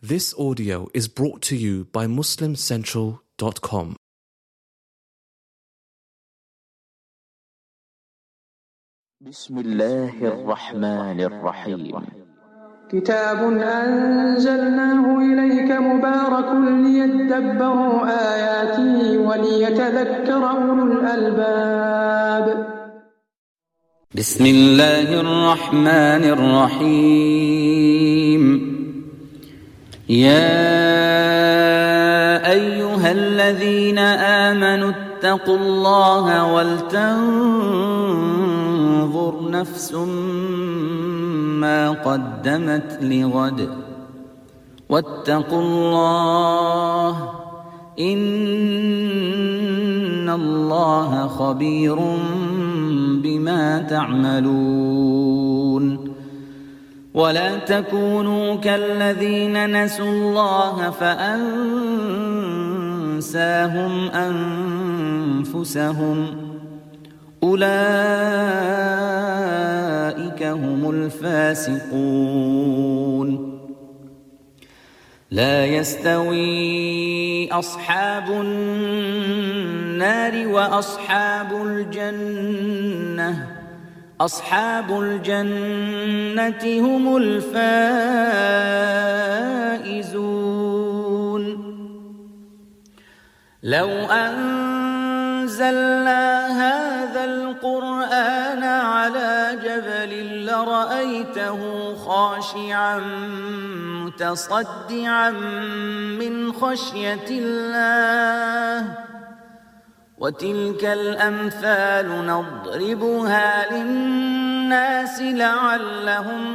This audio is brought to you by MuslimCentral.com. بسم الله الرحمن الرحيم. كتاب أنزلناه إليك مبارك ليدبروا آياته وليتذكر أولو الألباب. بسم الله الرحمن الرحيم. يا أيها الذين آمنوا اتقوا الله ولتنظر نفس ما قدمت لغد واتقوا الله إن الله خبير بما تعملون. ولا تكونوا كالذين نسوا الله فأنساهم أنفسهم أولئك هم الفاسقون. لا يستوي أصحاب النار وأصحاب الجنة أصحاب الجنة هم الفائزون. لو أنزلنا هذا القرآن على جبل لرأيته خاشعا متصدعا من خشية الله. وتلك الأمثال نضربها للناس لعلهم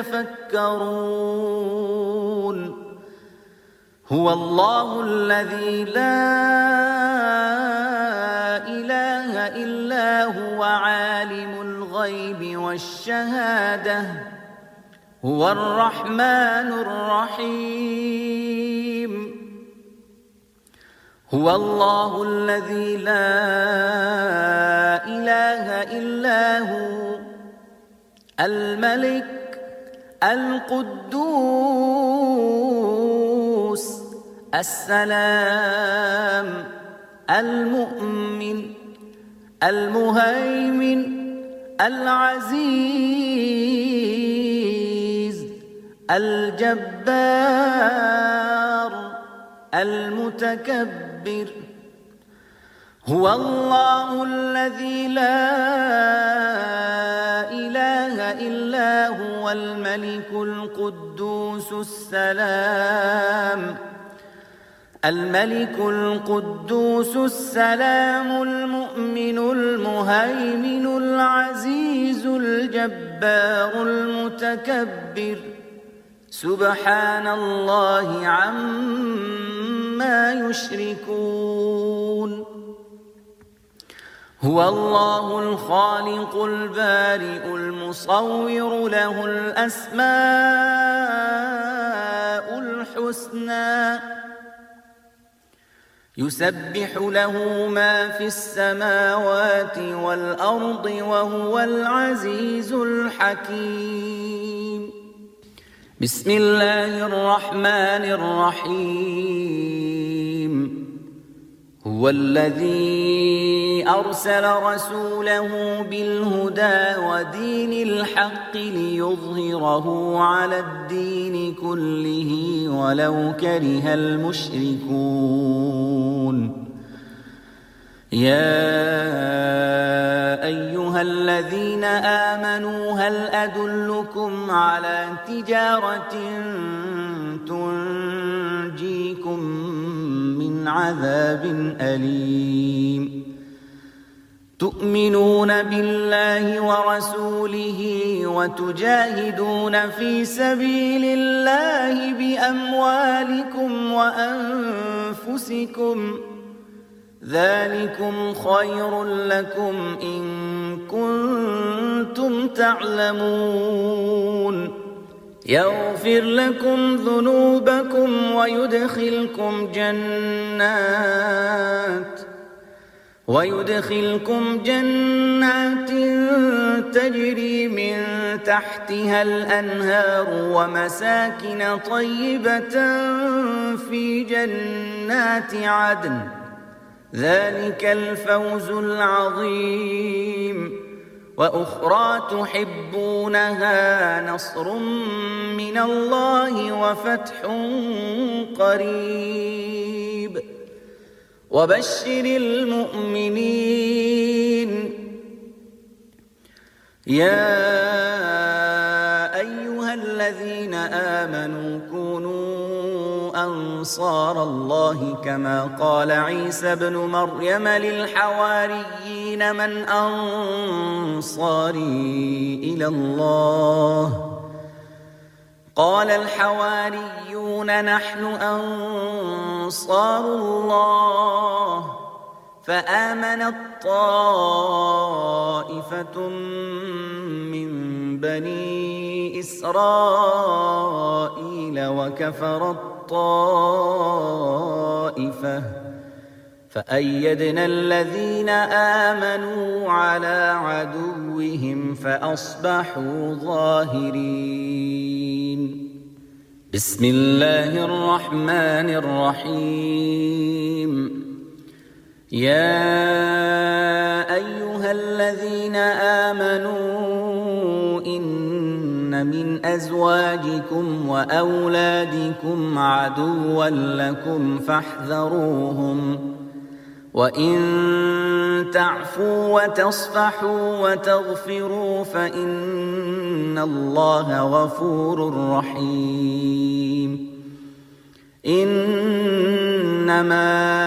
يتفكرون. هو الله الذي لا إله إلا هو عالم الغيب والشهادة هو الرحمن الرحيم. هو الله الذي لا إله إلا هو الملك القدوس السلام المؤمن المهيمن العزيز الجبار المتكبر. هو الله الذي لا إله إلا هو الملك القدوس السلام المؤمن المهيمن العزيز الجبار المتكبر. سبحان الله عما يشركون. هو الله الخالق البارئ المصور له الأسماء الحسنى يسبح له ما في السماوات والأرض وهو العزيز الحكيم. بسم الله الرحمن الرحيم. هو الذي أرسل رسوله بالهدى ودين الحق ليظهره على الدين كله ولو كره المشركون. يا أيها الذين آمنوا هل أدلكم على تجارة تنجيكم من عذاب أليم. تؤمنون بالله ورسوله وتجاهدون في سبيل الله بأموالكم وأنفسكم ذلكم خير لكم إن كنتم تعلمون. يغفر لكم ذنوبكم ويدخلكم جنات تجري من تحتها الأنهار ومساكن طيبة في جنات عدن ذلك الفوز العظيم وأخرى تحبونها نصر من الله وفتح قريب وبشر المؤمنين يا أيها الذين آمنوا كونوا أنصار الله كما قال عيسى ابن مريم للحواريين من أنصاري إلى الله قال الحواريون نحن أنصار الله فآمنت طائفة من بني إسرائيل وكفرت طائفة فأيدنا الذين آمنوا على عدوهم فأصبحوا ظاهرين بسم الله الرحمن الرحيم يا أيها الذين آمنوا إن من أزواجكم وأولادكم عدوا لكم فاحذروهم وإن تعفوا وتصفحوا وتغفروا فإن الله غفور رحيم إنما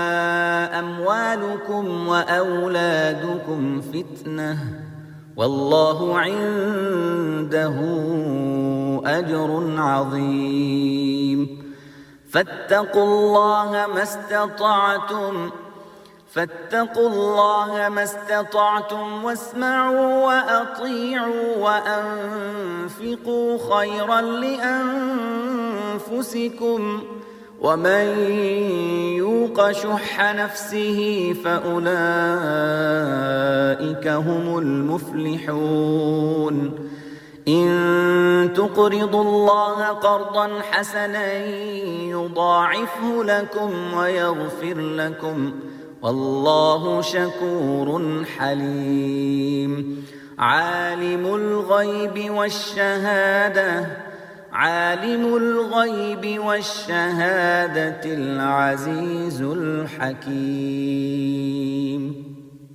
أموالكم وأولادكم فتنة والله عنده أجر عظيم فاتقوا الله ما استطعتم واسمعوا وأطيعوا وأنفقوا خيرا لأنفسكم ومن يوق شح نفسه فأولئك هم المفلحون إن تقرضوا الله قرضا حسنا يضاعفه لكم ويغفر لكم والله شكور حليم عالم الغيب والشهادة العزيز الحكيم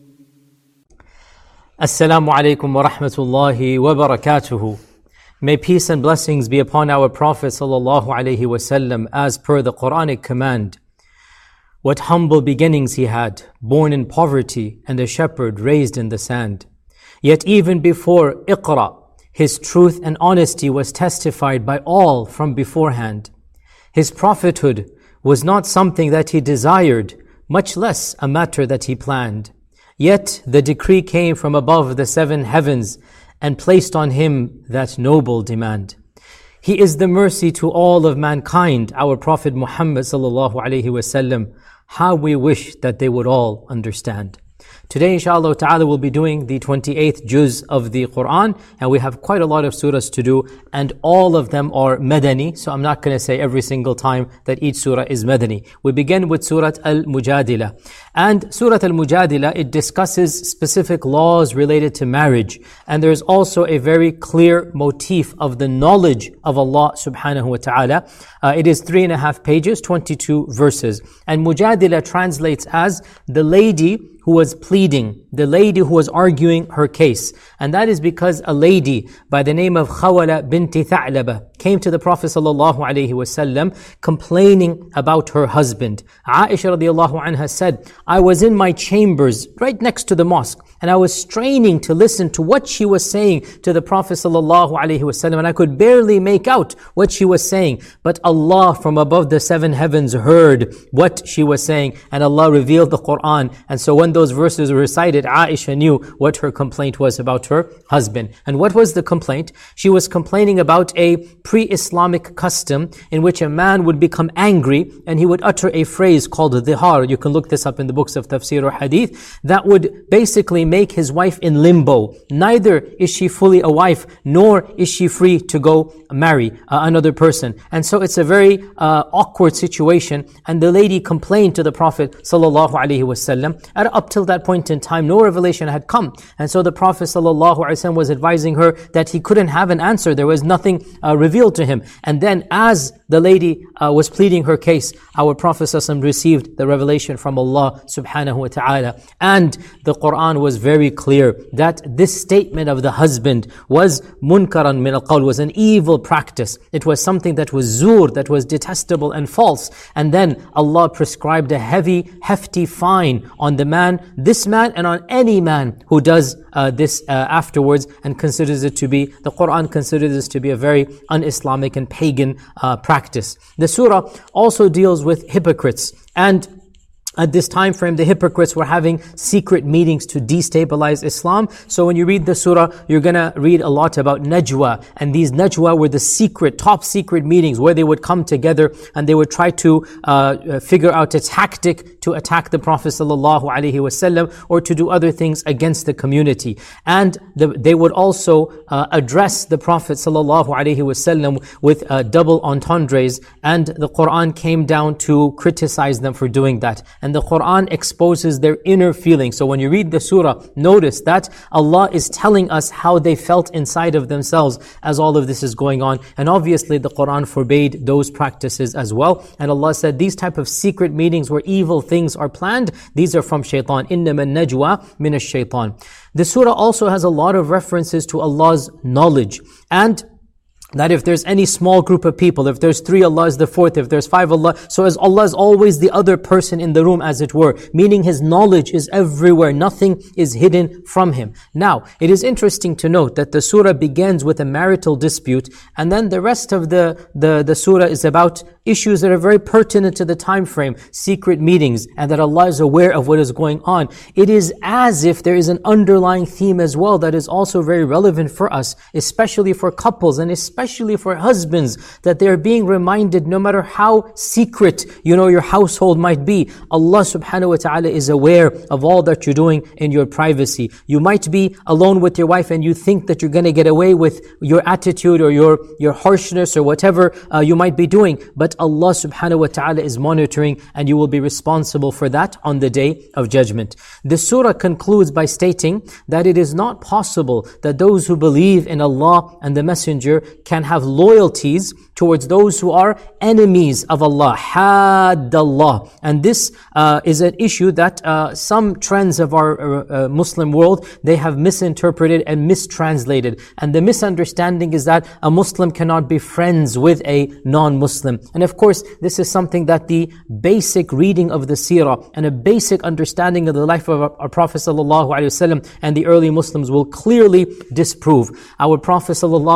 Assalamu alaikum wa rahmatullahi wa barakatuhu. May peace and blessings be upon our Prophet sallallahu alaihi wasallam as per the Quranic command. What humble beginnings he had, born in poverty and a shepherd raised in the sand. Yet even before Iqra, his truth and honesty was testified by all from beforehand. His prophethood was not something that he desired, much less a matter that he planned. Yet the decree came from above the 7 heavens and placed on him that noble demand. He is the mercy to all of mankind, our Prophet Muhammad sallallahu alaihi wasallam. How we wish that they would all understand. Today, inshallah ta'ala, we'll be doing the 28th juz of the Quran, and we have quite a lot of surahs to do, and all of them are Madani, so I'm not going to say every single time that each surah is Madani. We begin with Surah Al-Mujadila. And Surah Al-Mujadila, it discusses specific laws related to marriage, and there's also a very clear motif of the knowledge of Allah subhanahu wa ta'ala. It is 3.5 pages, 22 verses. And Mujadila translates as the lady who was pleading, the lady who was arguing her case. And that is because a lady by the name of Khawala binti Tha'laba came to the Prophet ﷺ complaining about her husband. Aisha radiallahu anha said, I was in my chambers right next to the mosque, and I was straining to listen to what she was saying to the Prophet ﷺ, and I could barely make out what she was saying. But Allah from above the 7 heavens heard what she was saying, and Allah revealed the Quran. And so when those verses were recited, Aisha knew what her complaint was about her husband. And what was the complaint? She was complaining about a pre-Islamic custom in which a man would become angry and he would utter a phrase called dhihar. You can look this up in the books of tafsir or hadith. That would basically make his wife in limbo. Neither is she fully a wife, nor is she free to go marry another person. And so it's a very awkward situation. And the lady complained to the Prophet ﷺ. And up till that point in time, no revelation had come. And so the Prophet ﷺ was advising her that he couldn't have an answer. There was nothing revealed to him. And then as the lady was pleading her case, our Prophet ﷺ received the revelation from Allah subhanahu wa ta'ala. And the Quran was very clear that this statement of the husband was munkaran min al-qawl, was an evil practice. It was something that was zur, that was detestable and false. And then Allah prescribed a hefty fine on the man, this man, and on any man who does this afterwards and considers it to be, the Quran considers this to be a very un-Islamic and pagan practice. The surah also deals with hypocrites, and at this time frame, the hypocrites were having secret meetings to destabilize Islam. So when you read the surah, you're going to read a lot about najwa. And these najwa were the top secret meetings where they would come together and they would try to figure out a tactic to attack the Prophet ﷺ or to do other things against the community. And they would also address the Prophet ﷺ with double entendres. And the Quran came down to criticize them for doing that. And the Quran exposes their inner feelings. So when you read the surah, notice that Allah is telling us how they felt inside of themselves as all of this is going on. And obviously the Quran forbade those practices as well. And Allah said these type of secret meetings where evil things are planned, these are from shaitan. إِنَّمَا النَّجْوَى مِنَ الشَّيْطَانِ. The surah also has a lot of references to Allah's knowledge. And that if there's any small group of people, if there's 3, Allah is the 4th, if there's 5, Allah, so as Allah is always the other person in the room, as it were, meaning His knowledge is everywhere, nothing is hidden from Him. Now, it is interesting to note that the surah begins with a marital dispute, and then the rest of the surah is about issues that are very pertinent to the time frame, secret meetings, and that Allah is aware of what is going on. It is as if there is an underlying theme as well that is also very relevant for us, especially for couples and especially for husbands, that they are being reminded no matter how secret, your household might be, Allah subhanahu wa ta'ala is aware of all that you're doing in your privacy. You might be alone with your wife and you think that you're going to get away with your attitude or your harshness or whatever you might be doing. But Allah subhanahu wa ta'ala is monitoring and you will be responsible for that on the day of judgment. The surah concludes by stating that it is not possible that those who believe in Allah and the Messenger can have loyalties towards those who are enemies of Allah, haddallah. And this is an issue that some trends of our Muslim world, they have misinterpreted and mistranslated. And the misunderstanding is that a Muslim cannot be friends with a non-Muslim. And of course, this is something that the basic reading of the seerah and a basic understanding of the life of our Prophet ﷺ and the early Muslims will clearly disprove. Our Prophet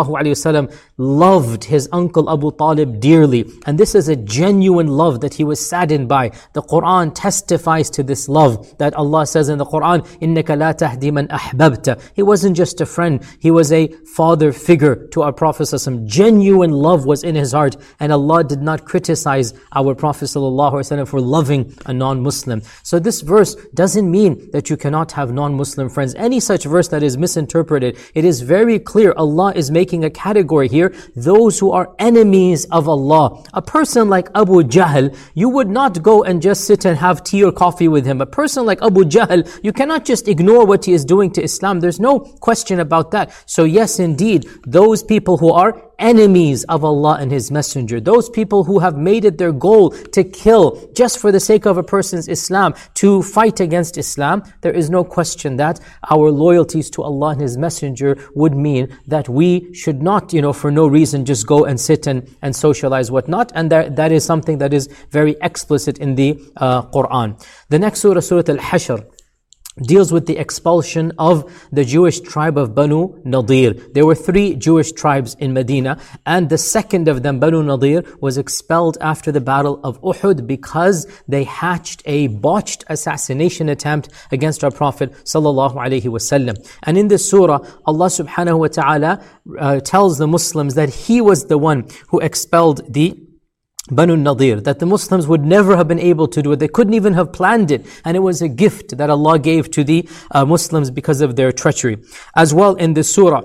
ﷺ loved his uncle Abu Talib dearly, and this is a genuine love that he was saddened by. The Quran testifies to this love, that Allah says in the Quran, إِنَّكَ لَا تَهْدِي مَنْ أَحْبَبْتَ. He wasn't just a friend, he was a father figure to our Prophet ﷺ. Genuine love was in his heart, and Allah did not criticize our Prophet ﷺ for loving a non-Muslim. So this verse doesn't mean that you cannot have non-Muslim friends. Any such verse that is misinterpreted, it is very clear Allah is making a category here, those who are enemies of Allah. A person like Abu Jahl, you would not go and just sit and have tea or coffee with him. A person like Abu Jahl, you cannot just ignore what he is doing to Islam. There's no question about that. So yes, indeed, those people who are enemies of Allah and His Messenger, those people who have made it their goal to kill just for the sake of a person's Islam, to fight against Islam, there is no question that our loyalties to Allah and His Messenger would mean that we should not, for no reason just go and sit and socialize whatnot. And that is something that is very explicit in the Quran. The next surah, Surah Al-Hashr. deals with the expulsion of the Jewish tribe of Banu Nadir. There were 3 Jewish tribes in Medina, and the second of them, Banu Nadir, was expelled after the battle of Uhud because they hatched a botched assassination attempt against our Prophet sallallahu alaihi wasallam. And in this surah, Allah subhanahu wa ta'ala tells the Muslims that He was the one who expelled the Banu Nadir, that the Muslims would never have been able to do it. They couldn't even have planned it. And it was a gift that Allah gave to the Muslims because of their treachery. As well, in this surah,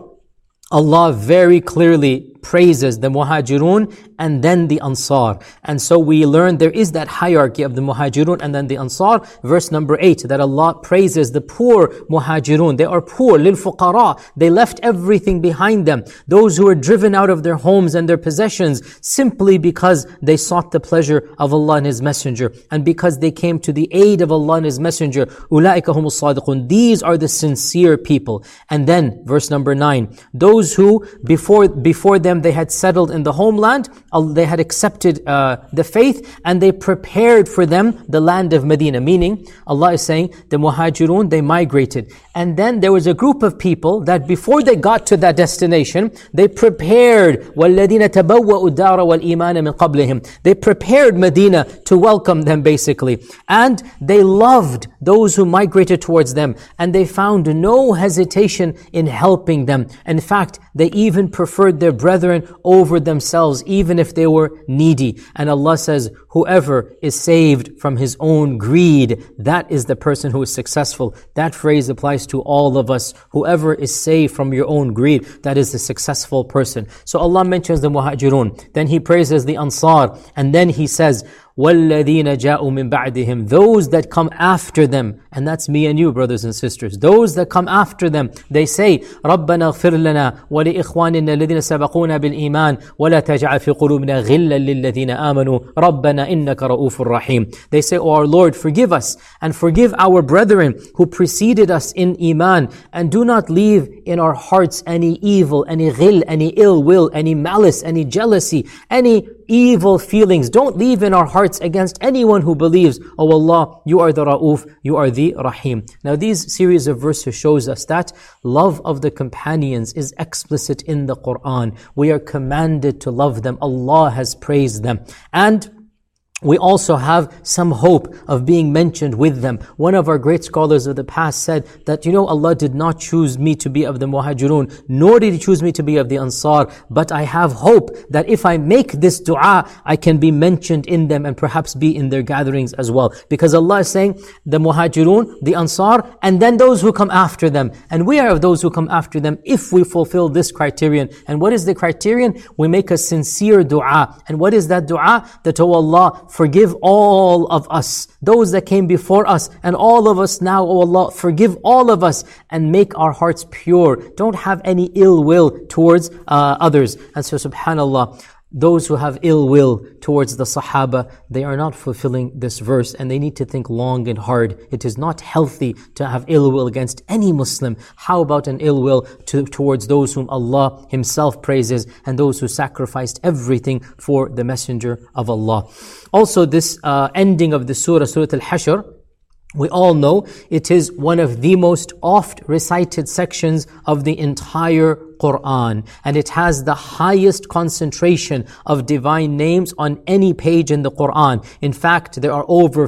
Allah very clearly praises the Muhajirun and then the Ansar. And so we learn there is that hierarchy of the Muhajirun and then the Ansar. Verse number 8, that Allah praises the poor Muhajirun. They are poor, lil fuqara. They left everything behind them. Those who were driven out of their homes and their possessions simply because they sought the pleasure of Allah and His Messenger, and because they came to the aid of Allah and His Messenger. Ulaika humus sadiqun. These are the sincere people. And then verse number 9, those who before them they had settled in the homeland, they had accepted the faith, and they prepared for them the land of Medina. Meaning, Allah is saying, the Muhajirun, they migrated. And then there was a group of people that before they got to that destination, they prepared, وَالَّذِينَ تَبَوَّأُوا الدَّارَ وَالْإِيمَانَ مِنْ قَبْلِهِمْ. They prepared Medina to welcome them basically. And they loved those who migrated towards them. And they found no hesitation in helping them. In fact, they even preferred their brethren over themselves, even if they were needy. And Allah says, whoever is saved from his own greed, that is the person who is successful. That phrase applies to all of us. Whoever is saved from your own greed, that is the successful person. So Allah mentions the Muhajirun, then He praises the Ansar, and then He says, وَالَّذِينَ جَاءُوا مِن بَعْدِهِمْ. Those that come after them, and that's me and you, brothers and sisters. Those that come after them, they say, رَبَّنَا اغْفِرْ لَنَا وَلِإِخْوَانِنَا الَّذِينَ سَبَقُونَا بِالْإِيمَانِ وَلَا تَجْعَلْ فِي قُلُوبِنَا غِلًّا لِلَّذِينَ آمَنُوا رَبَّنَا إِنَّكَ رَءُوفٌ رَحِيمٌ. They say, O our Lord, forgive us and forgive our brethren who preceded us in Iman, and do not leave in our hearts any evil, any ghil, any ill will, any malice, any jealousy, any evil feelings. Don't leave in our hearts against anyone who believes. Oh Allah, You are the Ra'uf, You are the Rahim. Now these series of verses shows us that love of the companions is explicit in the Quran. We are commanded to love them. Allah has praised them. And we also have some hope of being mentioned with them. One of our great scholars of the past said that, Allah did not choose me to be of the Muhajirun, nor did He choose me to be of the Ansar, but I have hope that if I make this dua, I can be mentioned in them and perhaps be in their gatherings as well. Because Allah is saying, the Muhajirun, the Ansar, and then those who come after them. And we are of those who come after them if we fulfill this criterion. And what is the criterion? We make a sincere dua. And what is that dua? That, oh Allah, forgive all of us, those that came before us, and all of us now, O Allah, forgive all of us and make our hearts pure. Don't have any ill will towards others. And so subhanallah, those who have ill will towards the Sahaba, they are not fulfilling this verse, and they need to think long and hard. It is not healthy to have ill will against any Muslim. How about an ill will towards those whom Allah Himself praises, and those who sacrificed everything for the Messenger of Allah? Also, this ending of the Surah Al-Hashr, we all know it is one of the most oft recited sections of the entire Quran, and it has the highest concentration of divine names on any page in the Quran. In fact, there are over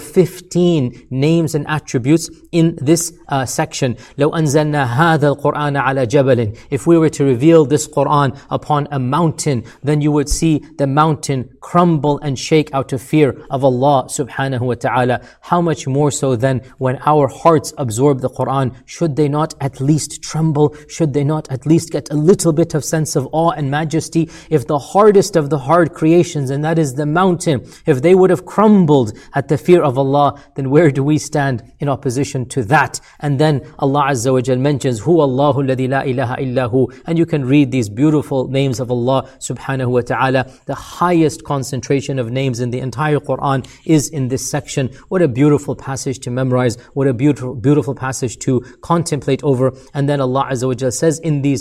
15 names and attributes in this section. لو أنزلنا هذا القرآن على جبل. If we were to reveal this Quran upon a mountain, then you would see the mountain crumble and shake out of fear of Allah subhanahu wa ta'ala. How much more so then when our hearts absorb the Quran? Should they not at least tremble? Should they not at least get a little bit of sense of awe and majesty? If the hardest of the hard creations, and that is the mountain, if they would have crumbled at the fear of Allah, then where do we stand in opposition to that? And then Allah Azza wa Jal mentions, Hu Allahu alladhi la ilaha illahu. And you can read these beautiful names of Allah subhanahu wa ta'ala. The highest concentration of names in the entire Quran is in this section. What a beautiful passage to memorize. What a beautiful passage to contemplate over. And then Allah Azza wa Jal says in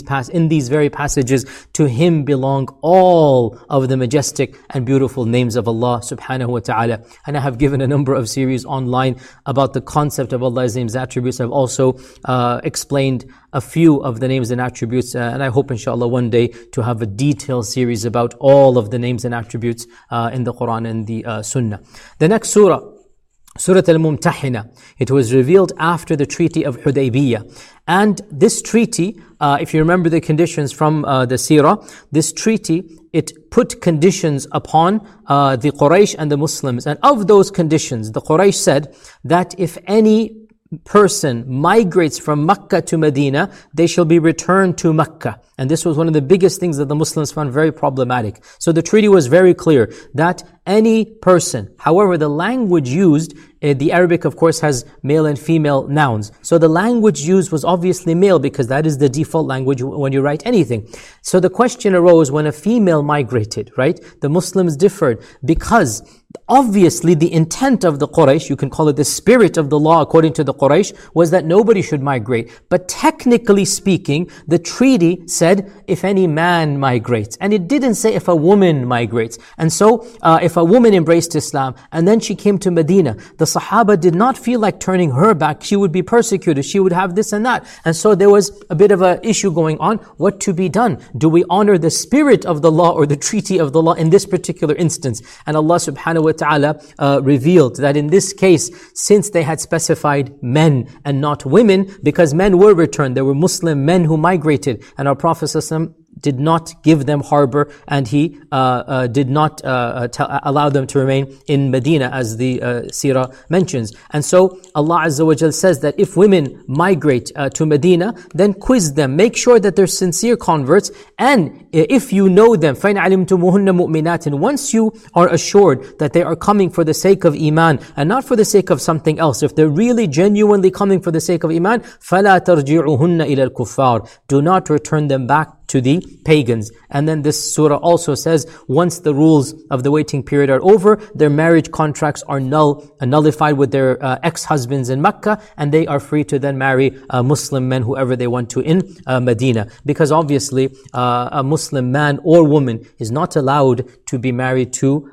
these very passages, to Him belong all of the majestic and beautiful names of Allah subhanahu wa ta'ala. And I have given a number of series online about the concept of Allah's names and attributes. I've also explained a few of the names and attributes, and I hope inshallah one day to have a detailed series about all of the names and attributes in the Quran and the Sunnah. The next surah, Surah Al-Mumtahina. It was revealed after the Treaty of Hudaybiyah. And this treaty, if you remember the conditions from the Seerah, this treaty, it put conditions upon the Quraysh and the Muslims. And of those conditions, the Quraysh said that if any person migrates from Makkah to Medina, they shall be returned to Makkah. And this was one of the biggest things that the Muslims found very problematic. So the treaty was very clear that any person, however, the language used, the Arabic of course has male and female nouns. So the language used was obviously male because that is the default language when you write anything. So the question arose when a female migrated, right? The Muslims differed because obviously the intent of the Quraysh, you can call it the spirit of the law according to the Quraysh, was that nobody should migrate. But technically speaking, the treaty said if any man migrates. And it didn't say if a woman migrates. And so if a woman embraced Islam and then she came to Medina, the Sahaba did not feel like turning her back. She would be persecuted. She would have this and that. And so there was a bit of an issue going on. What to be done? Do we honor the spirit of the law or the treaty of the law in this particular instance? And Allah subhanahu wa ta'ala revealed that in this case, since they had specified men and not women, because men were returned, there were Muslim men who migrated, and our Prophet ﷺ did not give them harbor, and he did not allow them to remain in Medina, as the Seerah mentions. And so Allah Azza wa Jal says that if women migrate to Medina, then quiz them, make sure that they're sincere converts, and if you know them, فَإِنْ عَلِمْتُمُهُنَّ مُؤْمِنَاتٍ, once you are assured that they are coming for the sake of Iman and not for the sake of something else, if they're really genuinely coming for the sake of Iman, فَلَا تَرْجِعُهُنَّ إِلَى الْكُفَّارِ, do not return them back to the pagans. And then this surah also says, once the rules of the waiting period are over, their marriage contracts are nullified with their ex-husbands in Mecca, and they are free to then marry Muslim men, whoever they want to, in Medina. Because obviously, a Muslim man or woman is not allowed to be married to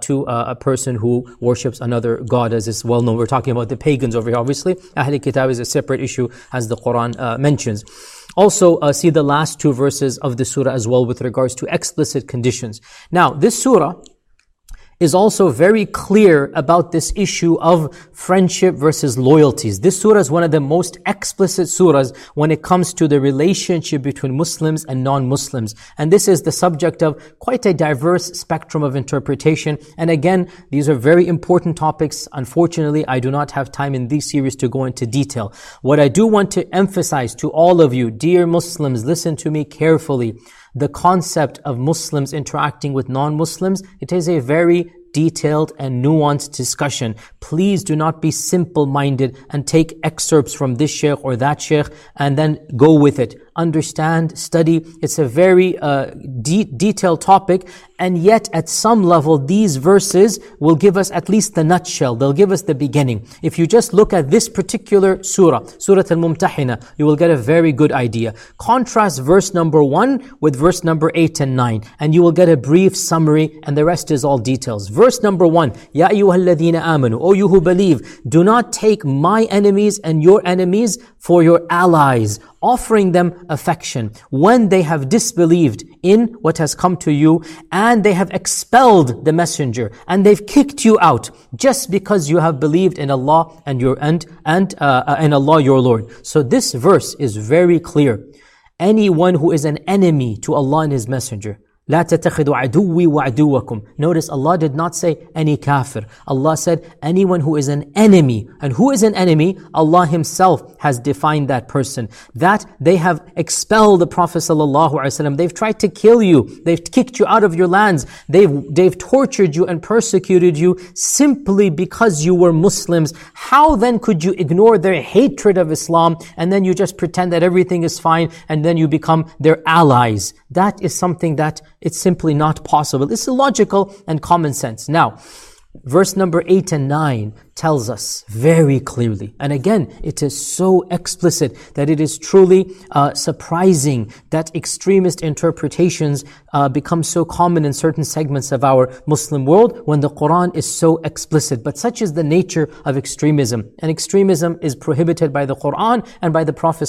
a person who worships another god, as is well known. We're talking about the pagans over here. Obviously, Ahl Kitab is a separate issue, as the Quran mentions. Also, see the last two verses of the surah as well with regards to explicit conditions. Now, this surah is also very clear about this issue of friendship versus loyalties. This surah is one of the most explicit surahs when it comes to the relationship between Muslims and non-Muslims. And this is the subject of quite a diverse spectrum of interpretation. And again, these are very important topics. Unfortunately, I do not have time in this series to go into detail. What I do want to emphasize to all of you, dear Muslims, listen to me carefully. The concept of Muslims interacting with non-Muslims, it is a very detailed and nuanced discussion. Please do not be simple-minded and take excerpts from this sheikh or that sheikh and then go with it. Understand, study. It's a very detailed topic, and yet at some level these verses will give us at least the nutshell. They'll give us the beginning. If you just look at this particular surah, Surah Al-Mumtahina, you will get a very good idea. Contrast verse number 1 with verse number 8 and 9, and you will get a brief summary, and the rest is all details. Verse number 1, Ya ayyuhalladhina amanu, O you who believe, do not take my enemies and your enemies for your allies, offering them affection when they have disbelieved in what has come to you, and they have expelled the messenger, and they've kicked you out just because you have believed in Allah and in Allah your Lord. So this verse is very clear. Anyone who is an enemy to Allah and His messenger, لا تتخذوا عدوي وعدوكم. Notice Allah did not say any kafir. Allah said anyone who is an enemy. And who is an enemy? Allah Himself has defined that person. That they have expelled the Prophet ﷺ. They've tried to kill you. They've kicked you out of your lands. They've tortured you and persecuted you simply because you were Muslims. How then could you ignore their hatred of Islam and then you just pretend that everything is fine and then you become their allies? That is something that it's simply not possible. It's illogical and common sense. Now, verse number 8 and 9 tells us very clearly. And again, it is so explicit that it is truly surprising that extremist interpretations become so common in certain segments of our Muslim world when the Quran is so explicit. But such is the nature of extremism. And extremism is prohibited by the Quran and by the Prophet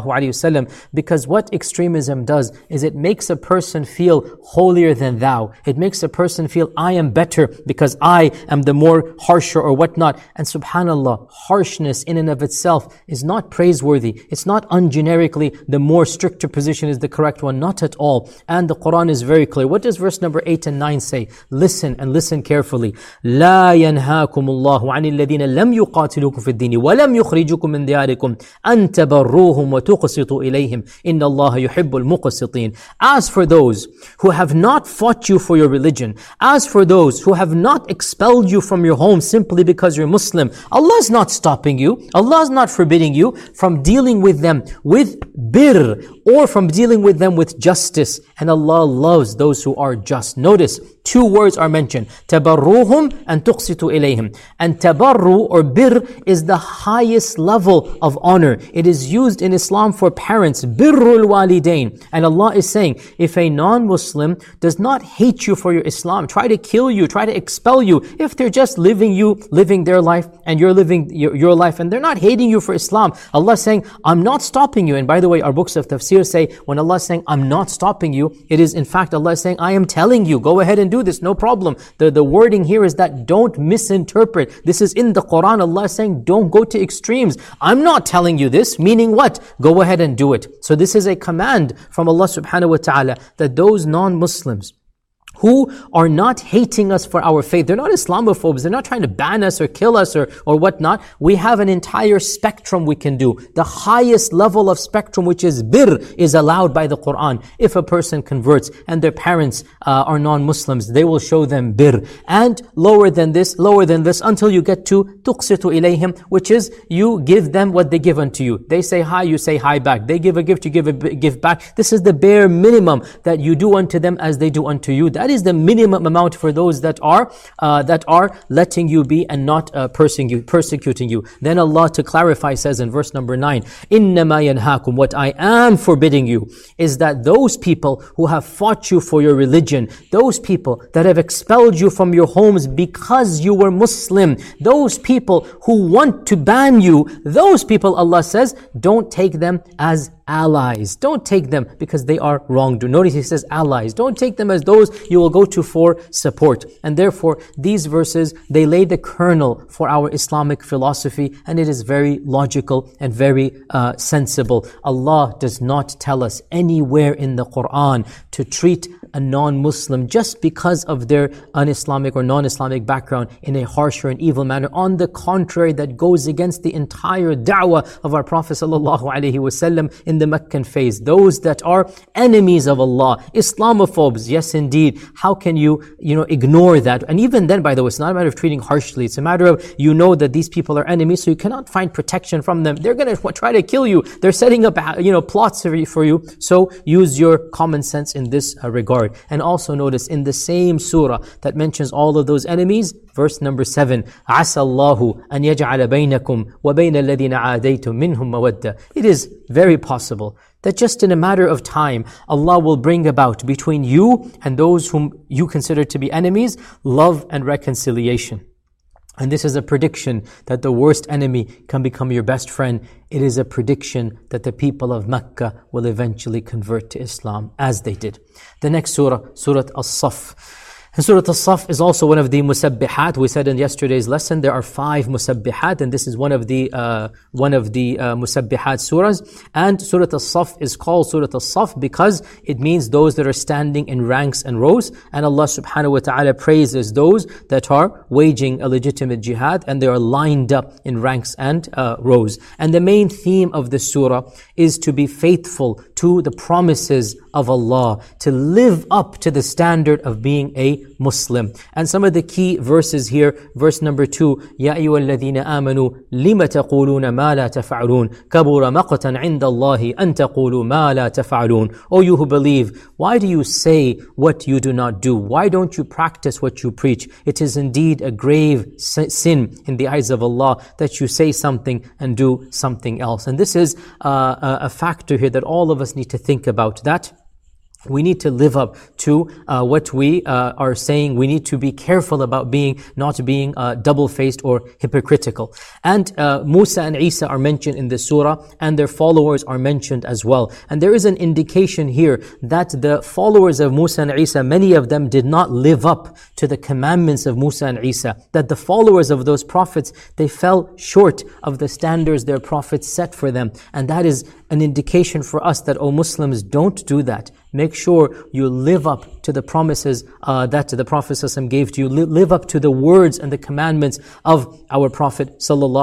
ﷺ, because what extremism does is it makes a person feel holier than thou. It makes a person feel, I am better because I am the more harsher or whatnot. And subhanAllah, harshness in and of itself is not praiseworthy. It's not ungenerically the more stricter position is the correct one. Not at all. And the Quran is very clear. What does verse number 8 and 9 say? Listen and listen carefully. لا ينهاكم الله عن الذين لم يقاتلوكم في الدين ولم يخرجوكم من دياركم أن تبروهم وتقسطوا إليهم إن الله يحب المقسطين. As for those who have not fought you for your religion, as for those who have not expelled you from your home simply because you're Muslim, Allah is not stopping you. Allah is not forbidding you from dealing with them with birr or from dealing with them with justice. And Allah loves those who are just. Notice, two words are mentioned. Tabarruhum and tuqsitu ilayhim. And tabarru or birr is the highest level of honor. It is used in Islam for parents. Birrul walidain. And Allah is saying, if a non-Muslim does not hate you for your Islam, try to kill you, try to expel you, if they're just living their life and you're living your life and they're not hating you for Islam, Allah is saying, I'm not stopping you. And by the way, our books of tafsir say, when Allah is saying, I'm not stopping you, it is in fact Allah is saying, I am telling you, go ahead and do this, no problem. The wording here is that don't misinterpret. This is in the Quran. Allah is saying, don't go to extremes. I'm not telling you this, meaning what? Go ahead and do it. So this is a command from Allah subhanahu wa ta'ala that those non-Muslims who are not hating us for our faith, they're not Islamophobes, they're not trying to ban us or kill us or whatnot. We have an entire spectrum we can do. The highest level of spectrum, which is birr, is allowed by the Quran. If a person converts and their parents are non-Muslims, they will show them birr. And lower than this, until you get to tuqsitu ilayhim, which is you give them what they give unto you. They say hi, you say hi back. They give a gift, you give a gift back. This is the bare minimum that you do unto them as they do unto you. That is the minimum amount for those that are letting you be and not persecuting you. Then Allah, to clarify, says in verse number 9, إِنَّمَا يَنْهَاكُمْ, what I am forbidding you is that those people who have fought you for your religion, those people that have expelled you from your homes because you were Muslim, those people who want to ban you, those people, Allah says, don't take them as allies. Don't take them because they are wrongdoers. Notice He says allies. Don't take them as those you will go to for support. And therefore, these verses, they lay the kernel for our Islamic philosophy, and it is very logical and very sensible. Allah does not tell us anywhere in the Quran to treat a non-Muslim just because of their un-Islamic or non-Islamic background in a harsh or an evil manner. On the contrary, that goes against the entire da'wah of our Prophet ﷺ in the Meccan phase. Those that are enemies of Allah, Islamophobes, yes indeed, how can you ignore that? And even then, by the way, it's not a matter of treating harshly. It's a matter of, that these people are enemies, so you cannot find protection from them. They're going to try to kill you. They're setting up, plots for you. So use your common sense in this regard. And also notice in the same surah that mentions all of those enemies, verse number 7, عَسَى اللَّهُ أَنْ يَجْعَلَ بَيْنَكُمْ وَبَيْنَ الَّذِينَ عَادَيْتُمْ مِنْهُمْ مَوَدَّةً. It is very possible that just in a matter of time, Allah will bring about between you and those whom you consider to be enemies, love and reconciliation. And this is a prediction that the worst enemy can become your best friend. It is a prediction that the people of Mecca will eventually convert to Islam, as they did. The next surah, Surah As-Saff. And Surah As-Saff is also one of the musabbihat. We said in yesterday's lesson there are 5 musabbihat, and this is one of the musabbihat surahs. And Surah As-Saff is called Surah As-Saff because it means those that are standing in ranks and rows. And Allah subhanahu wa ta'ala praises those that are waging a legitimate jihad and they are lined up in ranks and rows. And the main theme of this surah is to be faithful to the promises of Allah, to live up to the standard of being a Muslim. And some of the key verses here, verse number 2, يَا أَيُّهَا الَّذِينَ آمَنُوا لِمَ تَقُولُونَ مَا لَا تَفْعَلُونَ كَبُرَ مَقْتًا عِنْدَ اللَّهِ أَن تَقُولُوا مَا لَا تَفْعَلُونَ. O you who believe, why do you say what you do not do? Why don't you practice what you preach? It is indeed a grave sin in the eyes of Allah that you say something and do something else. And this is a factor here that all of us need to think about, that we need to live up to what we are saying. We need to be careful about not being double-faced or hypocritical. And Musa and Isa are mentioned in this surah, and their followers are mentioned as well. And there is an indication here that the followers of Musa and Isa, many of them did not live up to the commandments of Musa and Isa. That the followers of those prophets, they fell short of the standards their prophets set for them. And that is an indication for us that, O Muslims, don't do that. Make sure you live up to the promises that the Prophet ﷺ gave to you. Live up to the words and the commandments of our Prophet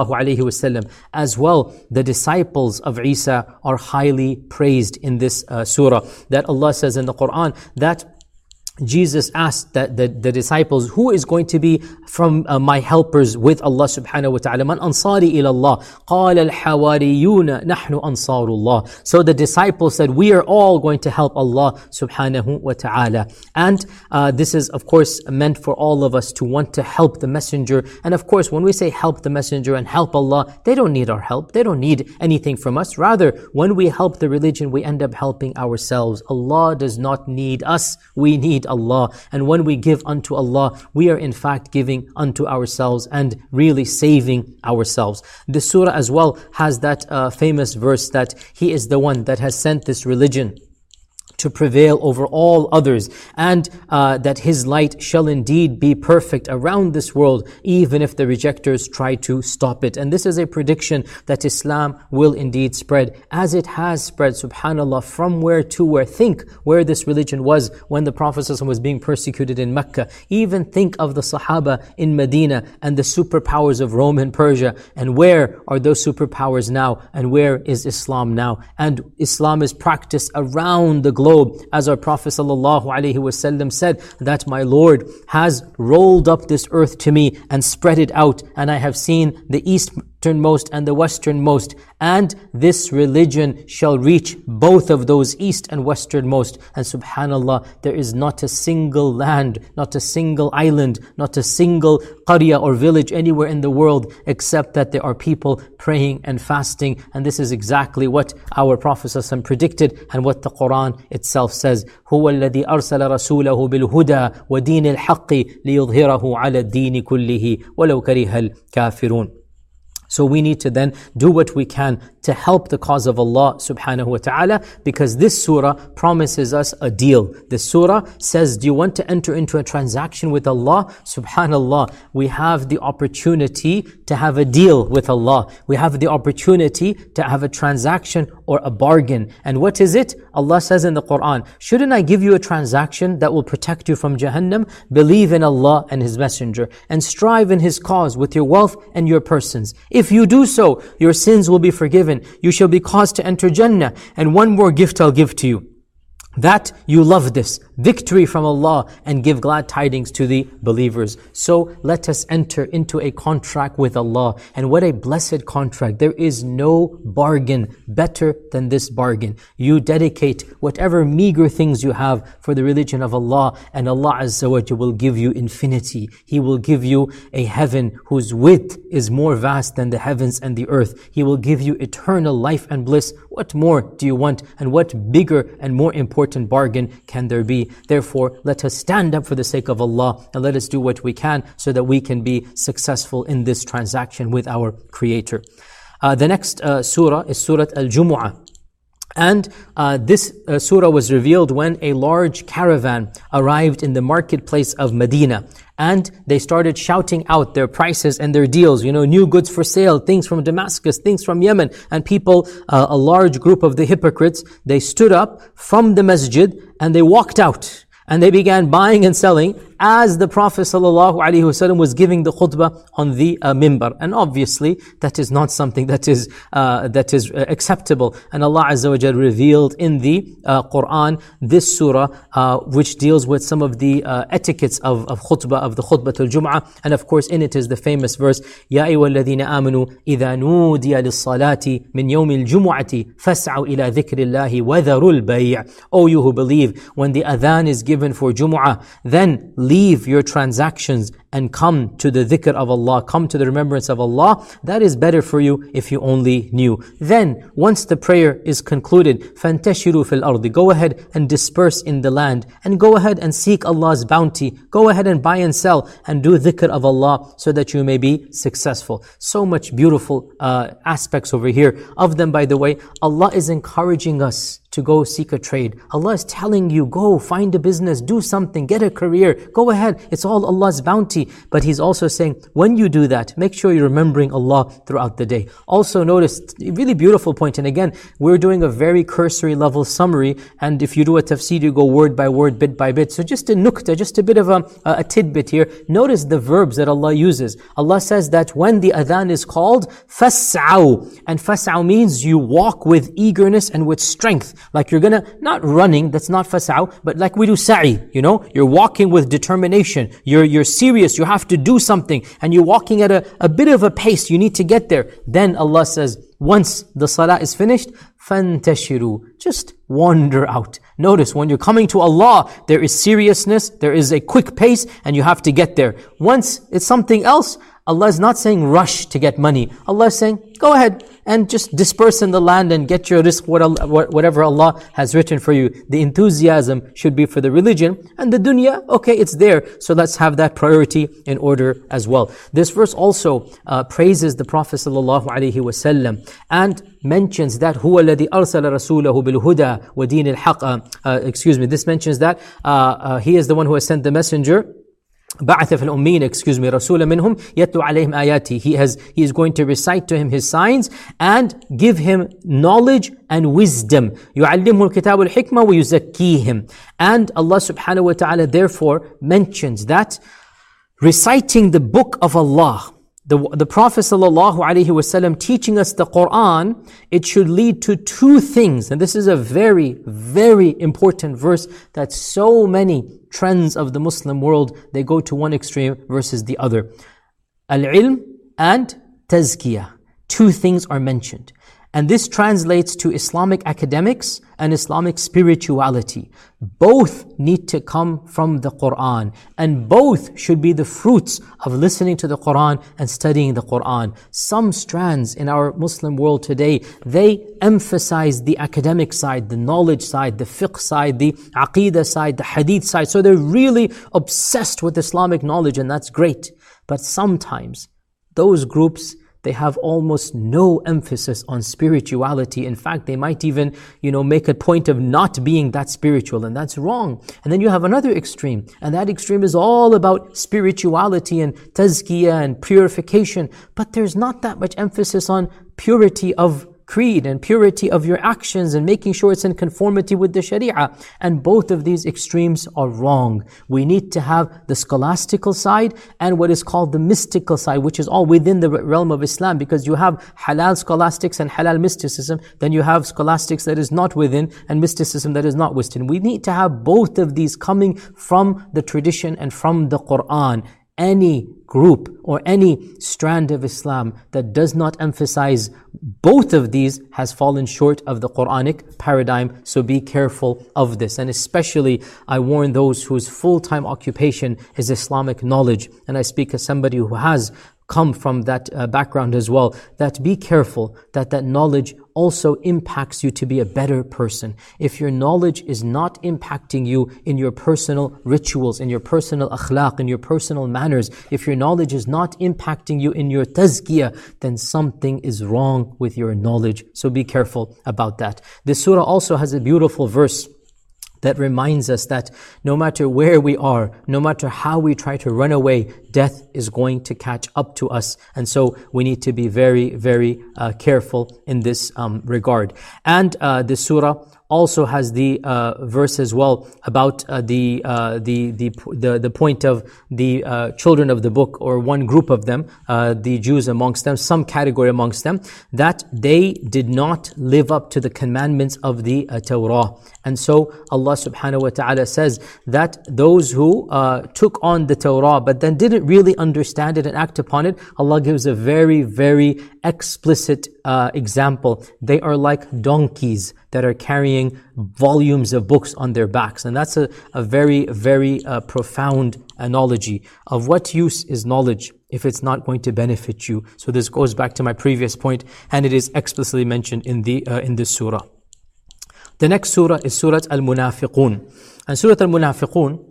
ﷺ. As well, the disciples of Isa are highly praised in this surah. That Allah says in the Quran that Jesus asked that the disciples, who is going to be from my helpers with Allah subhanahu wa ta'ala? Man ansari ila Allah? قال الحواريون نحن أنصار الله. So the disciples said, we are all going to help Allah subhanahu wa ta'ala. And this is of course meant for all of us to want to help the messenger. And of course, when we say help the messenger and help Allah, they don't need our help. They don't need anything from us. Rather, when we help the religion, we end up helping ourselves. Allah does not need us. We need Allah. And when we give unto Allah, we are in fact giving unto ourselves and really saving ourselves. The surah as well has that famous verse that He is the one that has sent this religion to prevail over all others, and that His light shall indeed be perfect around this world, even if the rejectors try to stop it. And this is a prediction that Islam will indeed spread, as it has spread, subhanAllah, from where to where. Think where this religion was when the Prophet ﷺ was being persecuted in Mecca. Even think of the Sahaba in Medina and the superpowers of Rome and Persia. And where are those superpowers now? And where is Islam now? And Islam is practiced around the globe. As our Prophet ﷺ said, that my Lord has rolled up this earth to me and spread it out, and I have seen the easternmost and the westernmost, and this religion shall reach both of those east and westernmost. And subhanallah, there is not a single land, not a single island, not a single qarya or village anywhere in the world except that there are people praying and fasting. And this is exactly what our Prophet ﷺ predicted and what the Quran itself says. هو الذي أرسل رسوله بالهدى ودين الحق ليظهره على الدين كله ولو كره الكافرون. So we need to then do what we can to help the cause of Allah subhanahu wa ta'ala, because this surah promises us a deal. This surah says, do you want to enter into a transaction with Allah? Subhanallah, we have the opportunity to have a deal with Allah. We have the opportunity to have a transaction or a bargain. And what is it? Allah says in the Quran, shouldn't I give you a transaction that will protect you from Jahannam? Believe in Allah and His Messenger and strive in His cause with your wealth and your persons. If you do so, your sins will be forgiven. You shall be caused to enter Jannah. And one more gift I'll give to you, that you love this, victory from Allah, and give glad tidings to the believers. So let us enter into a contract with Allah. And what a blessed contract. There is no bargain better than this bargain. You dedicate whatever meager things you have for the religion of Allah, and Allah Azza wa Jalla will give you infinity. He will give you a heaven whose width is more vast than the heavens and the earth. He will give you eternal life and bliss. What more do you want? And what bigger and more important bargain can there be? Therefore, let us stand up for the sake of Allah, and let us do what we can so that we can be successful in this transaction with our Creator. The next surah is Surah Al-Jumu'ah. And this surah was revealed when a large caravan arrived in the marketplace of Medina. And they started shouting out their prices and their deals, new goods for sale, things from Damascus, things from Yemen. And people, a large group of the hypocrites, they stood up from the masjid and they walked out. And they began buying and selling as the Prophet ﷺ was giving the khutbah on the mimbar. And obviously, that is not something that is acceptable. And Allah Azza wa Jal revealed in the Quran this surah, which deals with some of the etiquettes of khutbah, of the khutbah al-Jum'ah. And of course, in it is the famous verse, Ya ayyuhalladhina amanu idha nudiya lis-salati min yawmil jumu'ati fas'au ila dhikrillahi wa dharul bay'. O you who believe, when the adhan is given for Jumu'ah, then leave your transactions and come to the dhikr of Allah, come to the remembrance of Allah. That is better for you if you only knew. Then, once the prayer is concluded, فَانْتَشِرُوا فِي الْأَرْضِ, go ahead and disperse in the land, and go ahead and seek Allah's bounty. Go ahead and buy and sell, and do dhikr of Allah so that you may be successful. So much beautiful aspects over here. Of them, by the way, Allah is encouraging us to go seek a trade. Allah is telling you, go find a business, do something, get a career, go ahead. It's all Allah's bounty. But He's also saying, when you do that, make sure you're remembering Allah throughout the day. Also notice, a really beautiful point, and again, we're doing a very cursory level summary, and if you do a tafsir, you go word by word, bit by bit. So just a nukta, just a bit of a tidbit here. Notice the verbs that Allah uses. Allah says that when the adhan is called, فَاسْعَوْا, and فَاسْعَوْ means you walk with eagerness and with strength. Like you're gonna, not running, that's not fas'aw, but like we do sa'i, you're walking with determination, you're serious, you have to do something, and you're walking at a bit of a pace, you need to get there. Then Allah says, once the salah is finished, فَانْتَشِرُوا, just wander out. Notice, when you're coming to Allah, there is seriousness, there is a quick pace, and you have to get there. Once it's something else, Allah is not saying rush to get money. Allah is saying, go ahead and just disperse in the land and get your rizq, whatever Allah has written for you. The enthusiasm should be for the religion, and the dunya, okay, it's there. So let's have that priority in order as well. This verse also praises the Prophet ﷺ and mentions that هو الذي أرسل رسوله بالهدى ودين الحق. This mentions that He is the one who has sent the messenger. بعث في الأمين, رسولا منهم يتلو عليهم آياته. He is going to recite to him his signs and give him knowledge and wisdom. يعلمه الكتاب والحكمة ويزكيهم. And Allah subhanahu wa ta'ala therefore mentions that reciting the book of Allah, the Prophet ﷺ teaching us the Quran, it should lead to two things. And this is a very, very important verse that so many trends of the Muslim world, they go to one extreme versus the other. Al-ilm and tazkiyah. Two things are mentioned. And this translates to Islamic academics and Islamic spirituality. Both need to come from the Quran, and both should be the fruits of listening to the Quran and studying the Quran. Some strands in our Muslim world today, they emphasize the academic side, the knowledge side, the fiqh side, the aqidah side, the hadith side. So they're really obsessed with Islamic knowledge, and that's great. But sometimes those groups, they have almost no emphasis on spirituality. In fact, they might even, make a point of not being that spiritual, and that's wrong. And then you have another extreme, and that extreme is all about spirituality and tazkiyah and purification. But there's not that much emphasis on purity of creed and purity of your actions and making sure it's in conformity with the Sharia. And both of these extremes are wrong. We need to have the scholastical side and what is called the mystical side, which is all within the realm of Islam, because you have halal scholastics and halal mysticism, then you have scholastics that is not within and mysticism that is not within. We need to have both of these coming from the tradition and from the Quran. Any group or any strand of Islam that does not emphasize both of these has fallen short of the Quranic paradigm. So be careful of this. And especially, I warn those whose full-time occupation is Islamic knowledge. And I speak as somebody who has come from that background as well, that be careful that knowledge also impacts you to be a better person. If your knowledge is not impacting you in your personal rituals, in your personal akhlaq, in your personal manners, if your knowledge is not impacting you in your tazkiyah, then something is wrong with your knowledge. So be careful about that. This surah also has a beautiful verse that reminds us that no matter where we are, no matter how we try to run away, death is going to catch up to us. And so we need to be very, very careful in this regard. And this surah also has the verse as well about the point of the children of the book, or one group of them, the Jews amongst them, some category amongst them, that they did not live up to the commandments of the Torah. And so Allah subhanahu wa ta'ala says that those who took on the Torah but then didn't really understand it and act upon it, Allah gives a very, very explicit example. They are like donkeys that are carrying volumes of books on their backs. And that's a very, very profound analogy of what use is knowledge if it's not going to benefit you. So this goes back to my previous point, and it is explicitly mentioned in this surah. The next surah is Surah Al-Munafiqun. And Surah Al-Munafiqun,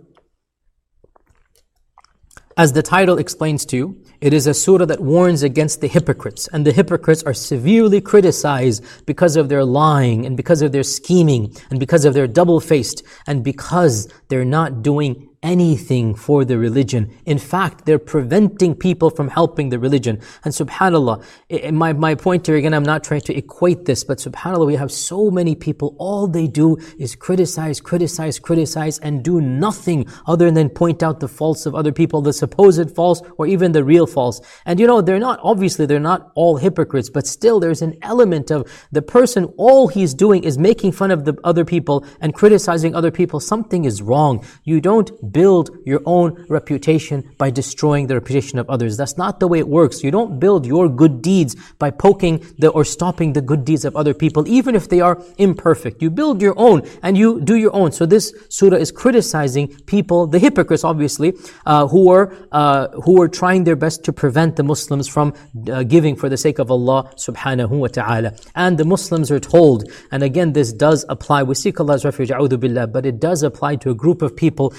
as the title explains to you, it is a surah that warns against the hypocrites. And the hypocrites are severely criticized because of their lying, and because of their scheming, and because of their double-faced, and because they're not doing anything for the religion. In fact, they're preventing people from helping the religion. And subhanAllah, my point here again, I'm not trying to equate this, but subhanAllah, we have so many people, all they do is criticize, and do nothing other than point out the faults of other people, the supposed faults, or even the real faults. And they're not all hypocrites, but still there's an element of the person, all he's doing is making fun of the other people and criticizing other people. Something is wrong. You don't build your own reputation by destroying the reputation of others. That's not the way it works. You don't build your good deeds by poking or stopping the good deeds of other people, even if they are imperfect. You build your own and you do your own. So this surah is criticizing people, the hypocrites obviously, who are trying their best to prevent the Muslims from giving for the sake of Allah subhanahu wa ta'ala. And the Muslims are told, and again this does apply, we seek Allah's refuge, a'udhu billah, but it does apply to a group of people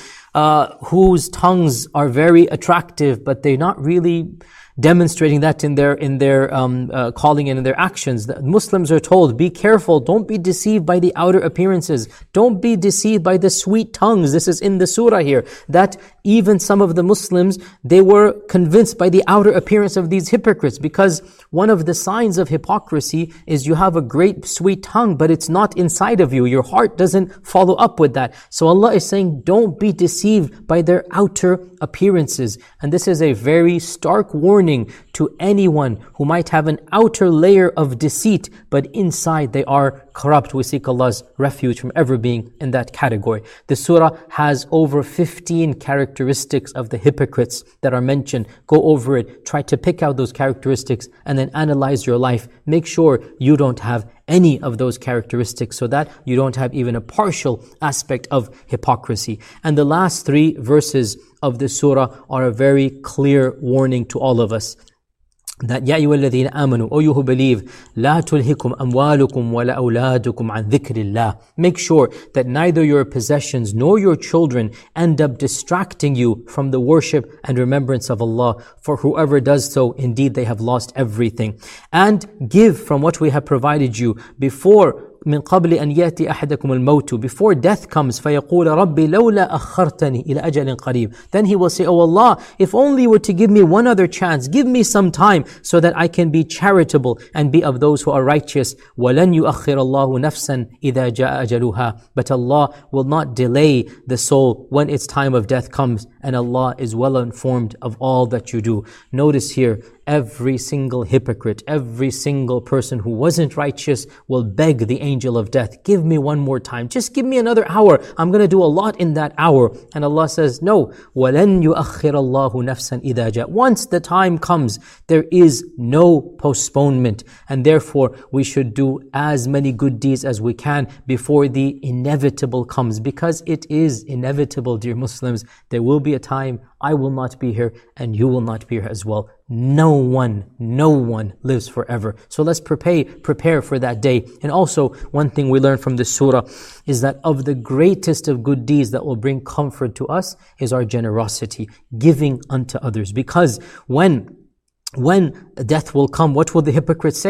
whose tongues are very attractive, but they're not really demonstrating that in their calling and in their actions. The Muslims are told, be careful, don't be deceived by the outer appearances, don't be deceived by the sweet tongues. This is in the surah here, that even some of the Muslims, they were convinced by the outer appearance of these hypocrites, because one of the signs of hypocrisy is you have a great sweet tongue, but it's not inside of you. Your heart doesn't follow up with that. So Allah is saying, don't be deceived by their outer appearances. And this is a very stark warning to anyone who might have an outer layer of deceit, but inside they are corrupt. We seek Allah's refuge from ever being in that category. The surah has over 15 characteristics of the hypocrites that are mentioned. Go over it, try to pick out those characteristics, and then analyze your life. Make sure you don't have any of those characteristics, so that you don't have even a partial aspect of hypocrisy. And the last 3 verses of the surah are a very clear warning to all of us. That يَا أَيُّهَا الَّذِينَ آمَنُوا, O you who believe, لَا تُلْهِكُمْ أَمْوَالُكُمْ وَلَا أَوْلَادُكُمْ عَنْ ذِكْرِ اللَّهِ. Make sure that neither your possessions nor your children end up distracting you from the worship and remembrance of Allah. For whoever does so, indeed they have lost everything. And give from what we have provided you before من قبل أن يأتي أحدكم الموت, before death comes, فيقول ربي لولا أخرتني إلى أجل قريب. Then he will say, oh Allah, if only you were to give me one other chance, give me some time so that I can be charitable and be of those who are righteous. وَلَنْ يُؤَخِّرَ اللَّهُ نَفْسًا إِذَا جَاءَ أَجَلُهَا. But Allah will not delay the soul when its time of death comes, and Allah is well informed of all that you do. Notice here, every single hypocrite, every single person who wasn't righteous will beg the angel of death, give me one more time, just give me another hour, I'm going to do a lot in that hour. And Allah says, no, وَلَنْ يُؤَخِّرَ اللَّهُ نَفْسًا إِذَا جَاءَ. Once the time comes, there is no postponement, and therefore we should do as many good deeds as we can before the inevitable comes, because it is inevitable, dear Muslims. There will be a time I will not be here and you will not be here as well. No one lives forever. So let's prepare for that day. And also, one thing we learn from this surah is that of the greatest of good deeds that will bring comfort to us is our generosity, giving unto others. Because when death will come, what will the hypocrites say?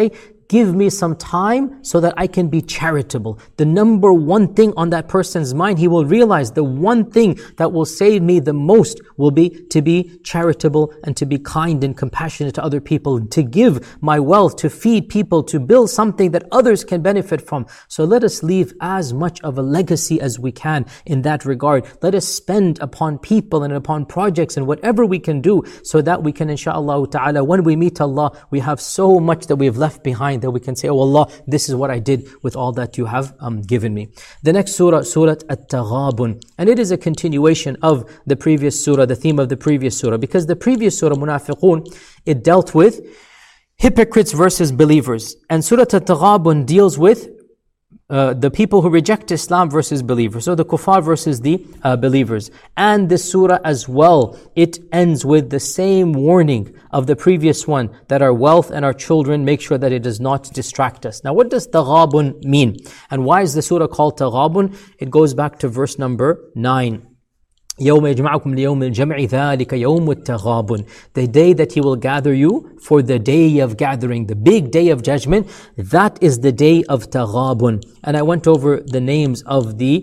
give me some time so that I can be charitable. The number one thing on that person's mind, he will realize the one thing that will save me the most will be to be charitable and to be kind and compassionate to other people, to give my wealth, to feed people, to build something that others can benefit from. So let us leave as much of a legacy as we can in that regard. Let us spend upon people and upon projects and whatever we can do so that we can, insha'Allah ta'ala, when we meet Allah, we have so much that we have left behind that we can say, oh Allah, this is what I did with all that you have given me. The next surah, Surah At-Taghabun. And it is a continuation of the previous surah, the theme of the previous surah. Because the previous surah, Munafiqun, it dealt with hypocrites versus believers. And Surah At-Taghabun deals with the people who reject Islam versus believers. So the kuffar versus the believers. And this surah as well, it ends with the same warning of the previous one, that our wealth and our children, make sure that it does not distract us. Now what does taghabun mean? And why is the surah called taghabun? It goes back to verse number 9. يَوْمَ يَجْمَعُكُمْ لِيَوْمِ الْجَمْعِ ذَلِكَ يَوْمُ التَّغَابُنِ. The day that He will gather you for the day of gathering, the big day of judgment, that is the day of taghabun. And I went over the names of the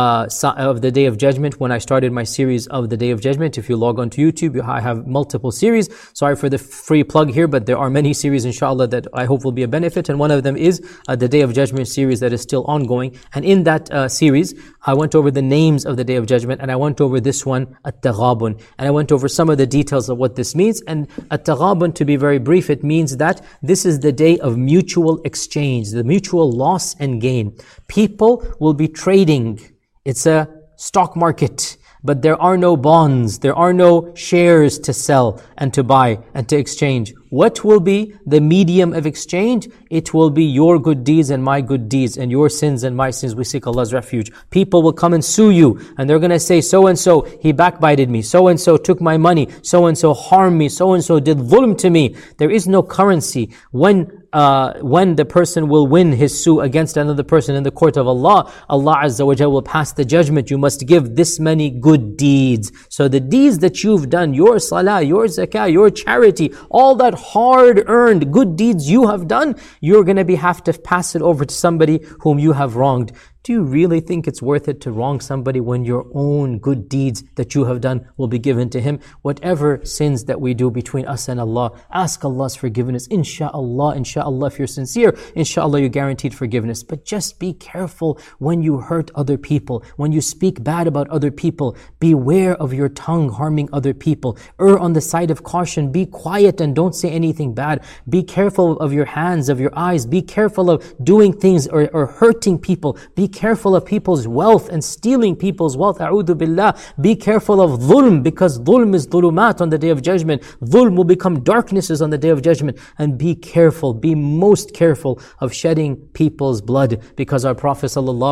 day of judgment when I started my series of the day of judgment. If you log on to YouTube, I have multiple series. Sorry for the free plug here, but there are many series, inshallah, that I hope will be a benefit. And one of them is the day of judgment series that is still ongoing. And in that series, I went over the names of the day of judgment, and I went over this one, At-Taghabun. And I went over some of the details of what this means. And At-Taghabun, to be very brief, it means that this is the day of mutual exchange, the mutual loss and gain. People will be trading. It's a stock market, but there are no bonds, there are no shares to sell and to buy and to exchange. What will be the medium of exchange? It will be your good deeds and my good deeds, and your sins and my sins. We seek Allah's refuge. People will come and sue you, and they're going to say, so-and-so, he backbited me, so-and-so took my money, so-and-so harmed me, so-and-so did dhulm to me. There is no currency. When the person will win his sue against another person in the court of Allah, Allah Azza wa Jalla will pass the judgment. You must give this many good deeds. So the deeds that you've done, your salah, your zakah, your charity, all that hard-earned good deeds you have done, you're going to have to pass it over to somebody whom you have wronged. Do you really think it's worth it to wrong somebody when your own good deeds that you have done will be given to him? Whatever sins that we do between us and Allah, ask Allah's forgiveness. Insha'Allah, if you're sincere, insha'Allah, you're guaranteed forgiveness. But just be careful when you hurt other people, when you speak bad about other people. Beware of your tongue harming other people. Err on the side of caution. Be quiet and don't say anything bad. Be careful of your hands, of your eyes. Be careful of doing things or hurting people. Be careful of people's wealth and stealing people's wealth. A'udhu billah. Be careful of dhulm, because dhulm is dhulumat on the day of judgment. Dhulm will become darknesses on the day of judgment. And be careful, be most careful of shedding people's blood, because our Prophet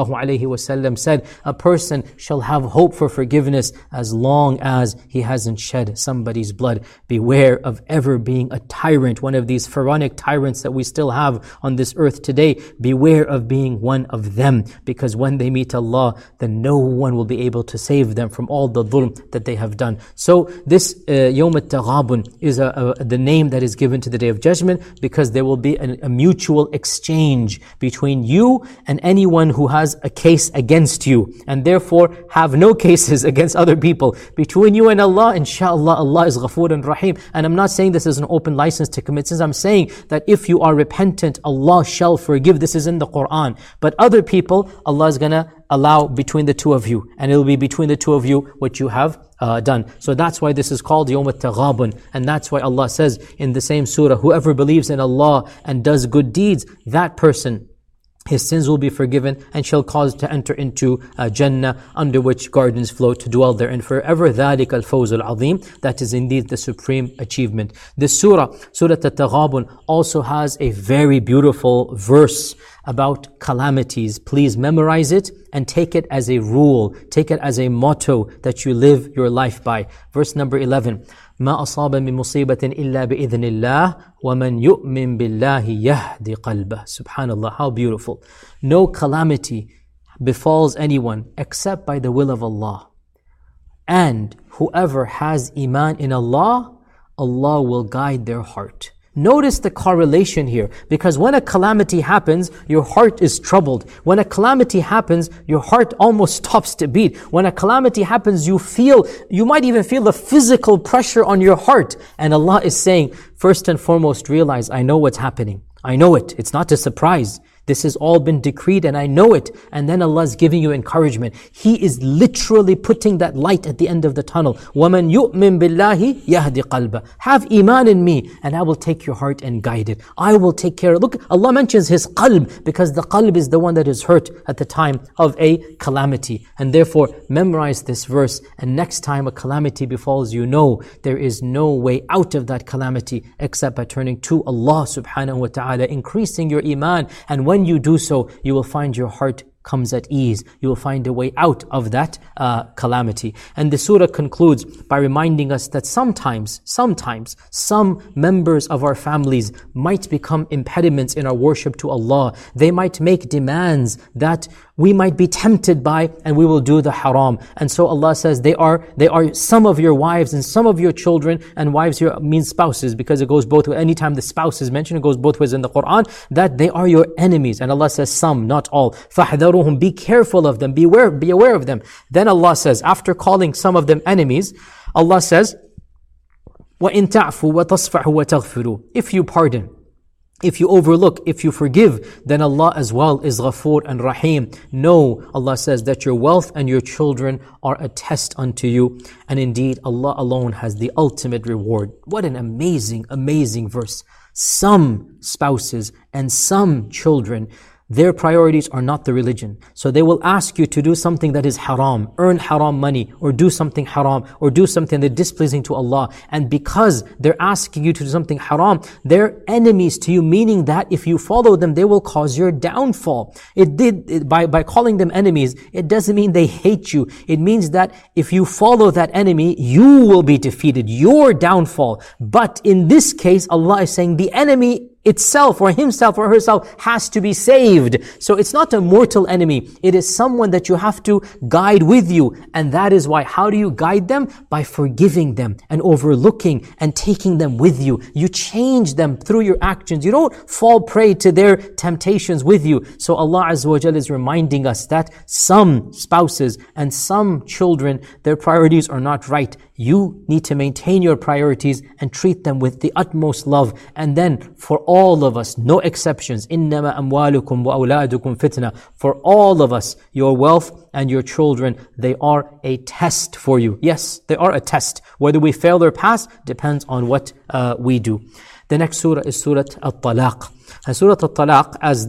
ﷺ said, a person shall have hope for forgiveness as long as he hasn't shed somebody's blood. Beware of ever being a tyrant, one of these pharaonic tyrants that we still have on this earth today. Beware of being one of them, because when they meet Allah, then no one will be able to save them from all the dhulm that they have done. So this Yawm At-Taghabun is the name that is given to the Day of Judgment, because there will be a mutual exchange between you and anyone who has a case against you, and therefore have no cases against other people. Between you and Allah, inshallah, Allah is Ghafoor and Rahim. And I'm not saying this is an open license to commit sins. I'm saying that if you are repentant, Allah shall forgive. This is in the Quran. But other people, Allah is going to allow between the two of you, and it will be between the two of you what you have done. So that's why this is called Yawm At-Taghabun, and that's why Allah says in the same surah, whoever believes in Allah and does good deeds, that person, his sins will be forgiven and shall cause to enter into Jannah, under which gardens flow, to dwell therein forever. ذَلِكَ الْفَوْزُ الْعَظِيمُ. That is indeed the supreme achievement. This surah, Surah At-Taghabun, also has a very beautiful verse about calamities. Please memorize it and take it as a rule, take it as a motto that you live your life by. Verse number 11. ما أصاب من مصيبة إلا بإذن الله ومن يؤمن بالله يهدي قلبه. Subhanallah, how beautiful. No calamity befalls anyone except by the will of Allah. And whoever has iman in Allah, Allah will guide their heart. Notice the correlation here, because when a calamity happens, your heart is troubled. When a calamity happens, your heart almost stops to beat. When a calamity happens, you might even feel the physical pressure on your heart. And Allah is saying, first and foremost, realize, I know what's happening. I know it. It's not a surprise. This has all been decreed and I know it. And then Allah is giving you encouragement. He is literally putting that light at the end of the tunnel. وَمَنْ يُؤْمِن بِاللَّهِ يَهْدِ قَلْبَهُ. Have iman in me and I will take your heart and guide it. I will take care. Look, Allah mentions His qalb because the qalb is the one that is hurt at the time of a calamity. And therefore, memorize this verse, and next time a calamity befalls you, know there is no way out of that calamity except by turning to Allah subhanahu wa ta'ala, increasing your iman. And when you do so, you will find your heart comes at ease. You will find a way out of that calamity. And the surah concludes by reminding us that sometimes some members of our families might become impediments in our worship to Allah. They might make demands that we might be tempted by, and we will do the haram. And so Allah says they are some of your wives and some of your children, and wives here means spouses, because it goes both ways. Anytime the spouse is mentioned, it goes both ways in the Quran, that they are your enemies. And Allah says some, not all. فَاحْذَرُوهُمْ. Be careful of them, be aware of them. Then Allah says, after calling some of them enemies, Allah says, وَإِن تَعْفُوا وَتَصْفَحُوا وَتَغْفِرُوا. If you pardon, if you overlook, if you forgive, then Allah as well is Ghafoor and Rahim. Know, Allah says, that your wealth and your children are a test unto you. And indeed, Allah alone has the ultimate reward. What an amazing, amazing verse. Some spouses and some children, their priorities are not the religion. So they will ask you to do something that is haram, earn haram money, or do something haram, or do something that is displeasing to Allah. And because they're asking you to do something haram, they're enemies to you, meaning that if you follow them, they will cause your downfall. By calling them enemies, it doesn't mean they hate you. It means that if you follow that enemy, you will be defeated, your downfall. But in this case, Allah is saying the enemy itself or himself or herself has to be saved. So it's not a mortal enemy. It is someone that you have to guide with you. And that is why, how do you guide them? By forgiving them and overlooking and taking them with you. You change them through your actions. You don't fall prey to their temptations with you. So Allah Azza wa Jalla is reminding us that some spouses and some children, their priorities are not right. You need to maintain your priorities and treat them with the utmost love. And then for all of us, no exceptions, إِنَّمَا أَمْوَالُكُمْ وَأَوْلَادُكُمْ فِتْنَةً. For all of us, your wealth and your children, they are a test for you. Yes, they are a test. Whether we fail or pass depends on what we do. The next surah is Surah At-Talaq. And Surah At-Talaq, as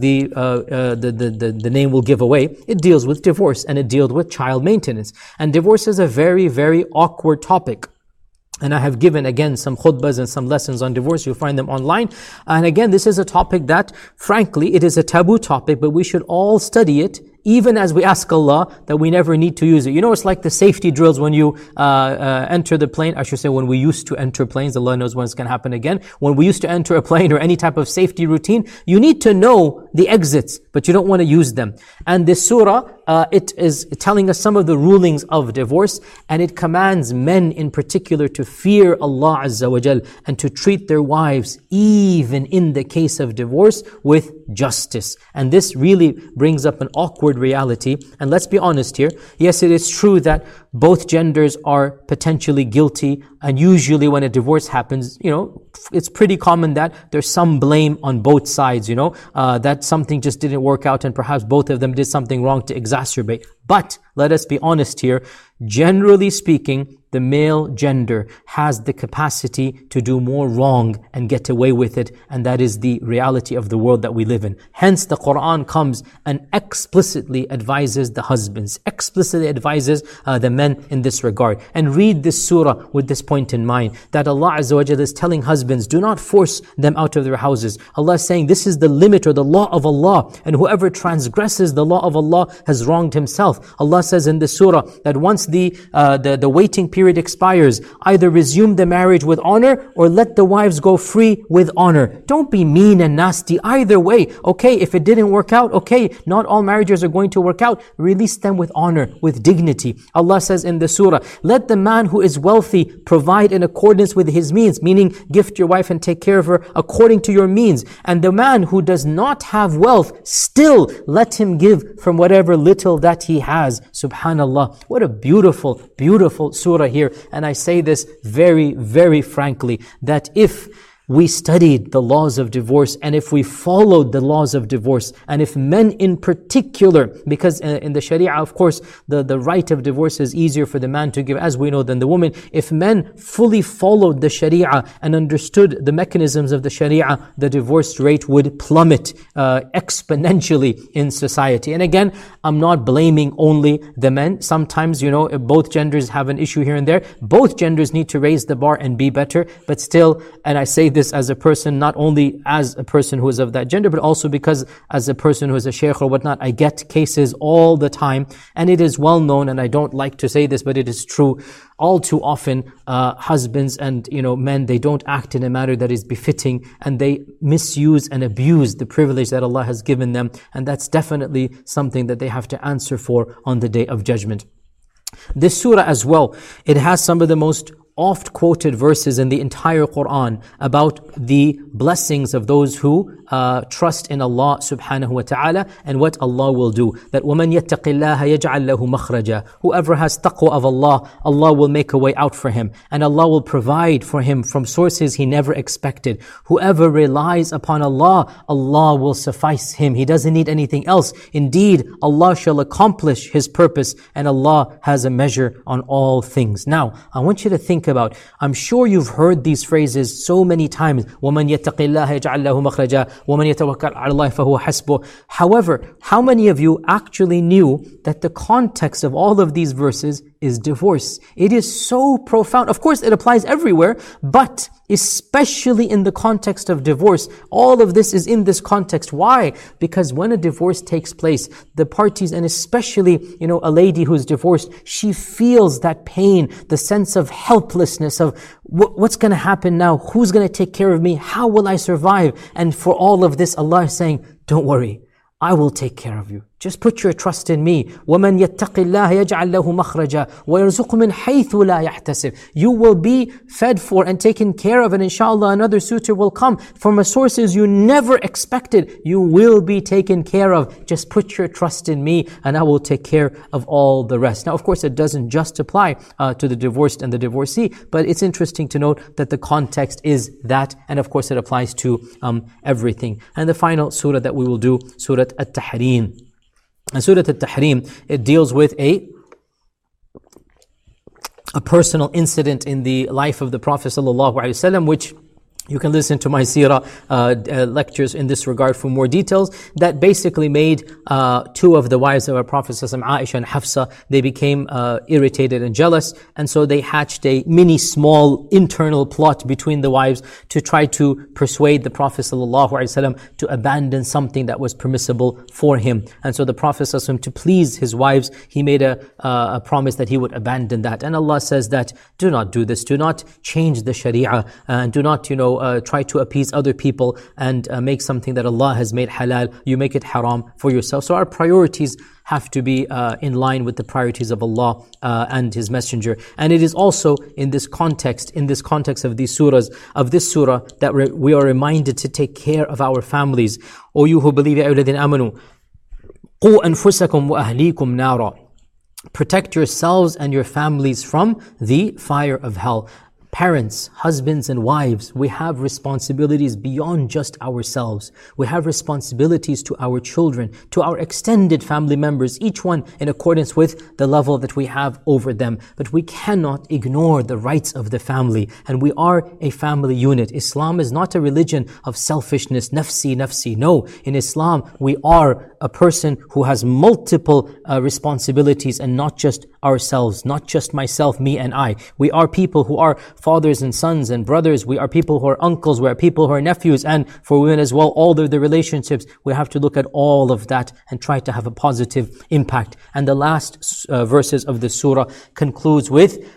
the name will give away, it deals with divorce and it deals with child maintenance. And divorce is a very, very awkward topic. And I have given, again, some khutbahs and some lessons on divorce. You'll find them online. And again, this is a topic that, frankly, it is a taboo topic, but we should all study it, even as we ask Allah that we never need to use it. You know, it's like the safety drills when you enter the plane. I should say when we used to enter planes. Allah knows when it's going to happen again. When we used to enter a plane or any type of safety routine, you need to know the exits, but you don't want to use them. And this surah, it is telling us some of the rulings of divorce, and it commands men in particular to fear Allah Azza wa Jal and to treat their wives, even in the case of divorce, with justice. And this really brings up an awkward reality. And let's be honest here. Yes, it is true that both genders are potentially guilty, and usually when a divorce happens, you know, it's pretty common that there's some blame on both sides, you know, that something just didn't work out and perhaps both of them did something wrong to exacerbate. But let us be honest here. Generally speaking, the male gender has the capacity to do more wrong and get away with it, and that is the reality of the world that we live in. Hence, the Quran comes and explicitly advises the husbands, explicitly advises the men in this regard. And read this surah with this point in mind, that Allah Azza wa Jalla is telling husbands, do not force them out of their houses. Allah is saying this is the limit or the law of Allah, and whoever transgresses the law of Allah has wronged himself. Allah says in this surah that once the waiting period period expires, either resume the marriage with honor or let the wives go free with honor. Don't be mean and nasty either way. Okay, if it didn't work out, okay, not all marriages are going to work out. Release them with honor, with dignity. Allah says in the surah, let the man who is wealthy provide in accordance with his means, meaning gift your wife and take care of her according to your means. And the man who does not have wealth, still let him give from whatever little that he has. Subhanallah. What a beautiful, beautiful surah here. And I say this very, very frankly, that if we studied the laws of divorce, and if we followed the laws of divorce, and if men in particular, because in the Sharia, of course, the right of divorce is easier for the man to give, as we know, than the woman. If men fully followed the Sharia and understood the mechanisms of the Sharia, the divorce rate would plummet exponentially in society. And again, I'm not blaming only the men. Sometimes, both genders have an issue here and there. Both genders need to raise the bar and be better. But still, and I say this as a person, not only as a person who is of that gender, but also because as a person who is a sheikh or whatnot, I get cases all the time. And it is well known, and I don't like to say this, but it is true. All too often, husbands and men, they don't act in a manner that is befitting, and they misuse and abuse the privilege that Allah has given them. And that's definitely something that they have to answer for on the Day of Judgment. This surah as well, it has some of the most oft quoted verses in the entire Quran about the blessings of those who trust in Allah subhanahu wa ta'ala and what Allah will do. That وَمَنْ يَتَّقِ اللَّهَ يَجْعَلْ لَهُ مَخْرَجًا. Whoever has taqwa of Allah, Allah will make a way out for him. And Allah will provide for him from sources he never expected. Whoever relies upon Allah, Allah will suffice him. He doesn't need anything else. Indeed, Allah shall accomplish His purpose, and Allah has a measure on all things. Now, I want you to think about, I'm sure you've heard these phrases so many times. وَمَنْ يَتَّقِ اللَّهَ يَجْعَلْ لَهُ مَخْرَجًا وَمَنْ يَتَوَكَّلْ عَلَى اللَّهِ فَهُوَ حَسْبُهُ. However, how many of you actually knew that the context of all of these verses is divorce? It is so profound. Of course, it applies everywhere, but especially in the context of divorce, all of this is in this context. Why? Because when a divorce takes place, the parties, and especially, a lady who's divorced, she feels that pain, the sense of helplessness of what's going to happen now? Who's going to take care of me? How will I survive? And for all of this, Allah is saying, don't worry, I will take care of you. Just put your trust in me. وَمَنْ يَتَّقِ اللَّهَ يَجْعَلْ لَهُ مَخْرَجًا وَيَرْزُقْهُ مِنْ حَيْثُ لَا يَحْتَسِبُ. You will be fed for and taken care of, and inshallah another suitor will come from a sources you never expected. You will be taken care of. Just put your trust in me and I will take care of all the rest. Now, of course, it doesn't just apply to the divorced and the divorcee, but it's interesting to note that the context is that, and of course it applies to everything. And the final surah that we will do, Surah At-Tahrim. And Surah At-Tahrim, it deals with a personal incident in the life of the Prophet ﷺ, which you can listen to my seerah lectures in this regard for more details, that basically made two of the wives of our Prophet Aisha and Hafsa, they became irritated and jealous, and so they hatched a small internal plot between the wives to try to persuade the Prophet ﷺ to abandon something that was permissible for him. And so the Prophet ﷺ, to please his wives, he made a promise that he would abandon that. And Allah says that, do not do this, do not change the Sharia, and do not, try to appease other people and make something that Allah has made halal, you make it haram for yourself. So our priorities have to be in line with the priorities of Allah and His Messenger. And it is also in this context of these surahs, of this surah, that we are reminded to take care of our families. O you who believe, يَا أَيُّهَا الَّذِينَ آمَنُوا قُوا أَنفُسَكُمْ وَأَهْلِيكُمْ نَارًا. Protect yourselves and your families from the fire of hell. Parents, husbands and wives, we have responsibilities beyond just ourselves. We have responsibilities to our children, to our extended family members, each one in accordance with the level that we have over them. But we cannot ignore the rights of the family, and we are a family unit. Islam is not a religion of selfishness, nafsi, nafsi. No, in Islam, we are a person who has multiple responsibilities, and not just ourselves, not just myself, me and I. We are people who are fathers and sons and brothers. We are people who are uncles. We are people who are nephews. And for women as well, all of the relationships, we have to look at all of that and try to have a positive impact. And the last verses of the surah concludes with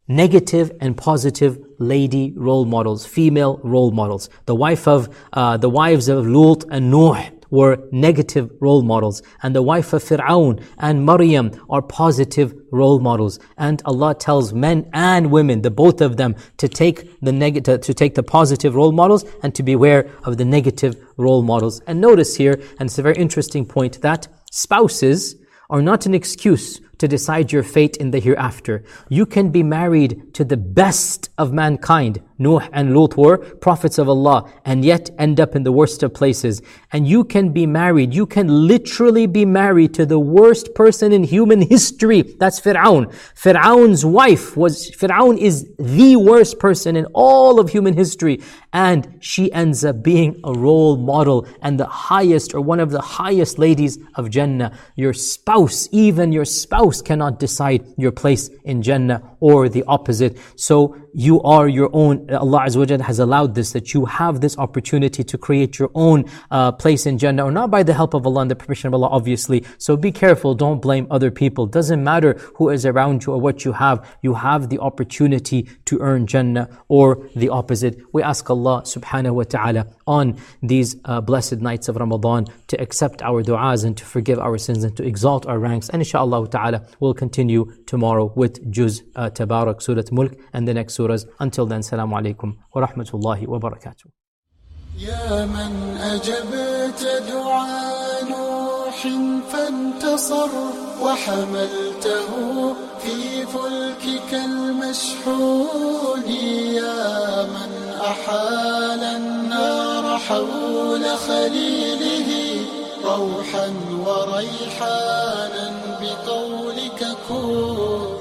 negative and positive lady role models, female role models. The wives of Lut and Nuh were negative role models, and the wife of Fir'aun and Maryam are positive role models. And Allah tells men and women, the both of them, to take the positive role models and to beware of the negative role models. And notice here, and it's a very interesting point, that spouses are not an excuse to decide your fate in the hereafter. You can be married to the best of mankind. Nuh and Lut were prophets of Allah, and yet end up in the worst of places. And you can be married, you can literally be married to the worst person in human history. That's Fir'aun. Fir'aun is the worst person in all of human history. And she ends up being a role model and the highest, or one of the highest ladies of Jannah. Your spouse, even your spouse, cannot decide your place in Jannah or the opposite. So you are your own. Allah Azza wa Jalla has allowed this, that you have this opportunity to create your own place in Jannah, or not by the help of Allah and the permission of Allah, obviously. So be careful, don't blame other people. Doesn't matter who is around you or what you have the opportunity to earn Jannah or the opposite. We ask Allah subhanahu wa ta'ala on these blessed nights of Ramadan to accept our du'as and to forgive our sins and to exalt our ranks. And inshaAllah ta'ala, we'll continue tomorrow with Juz Tabarak, Surah Mulk, and the next surahs. Until then, Assalamu alaikum wa rahmatullahi wa barakatuh. يا من أجبت دعاء نوح فانتصر وحملته في فلكك المشحون يا من أحال النار حول خليله روحا وريحانا بقولك كن